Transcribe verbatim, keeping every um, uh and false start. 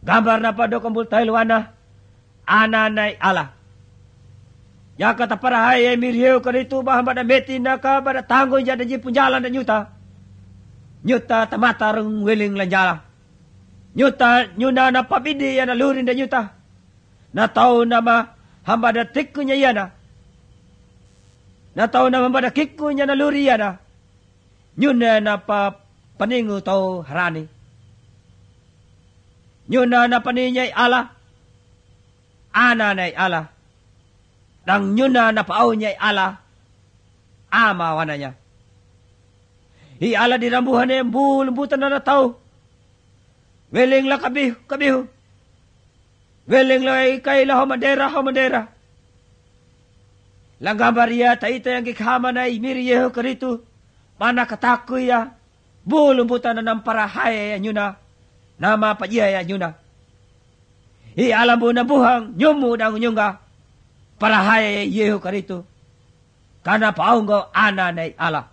Gambar na pa do kumbul tailwana. Ananay ala. Ya kata para hai ay mirhiyo ka rito ba hamba na metin na ka ba na tangoy dyan na jipun jalan na nyuta. Nyuta tamata rung wiling lanjala. Nyuta nyuna na pabidi ya na lurin na nyuta. Na tao na ma hamba na tikko niya yan na. Na tao na hamba na kikko niya na luri yan na. Nyuna na pa paningo tao harani. Nyuna na paninyay ala. Ananay ala. Nang nyuna na paaw niya'y ala, amawa na niya. Iala dirambuhan niya yung bulumbutan na na tao. Weling la kabiho, kabiho. Weling la ikay la homadera, homadera. Langgambariya, taita yung kikhama na imiriyeho karito. Mana katakoy ya. Bulumbutan na ng parahay yan yun na. Nama pajiya yan yun na. Ialam mo na buhang, nyumu na ngunyong ka. Parahay yeho karito. Kana paunggo ananay ala.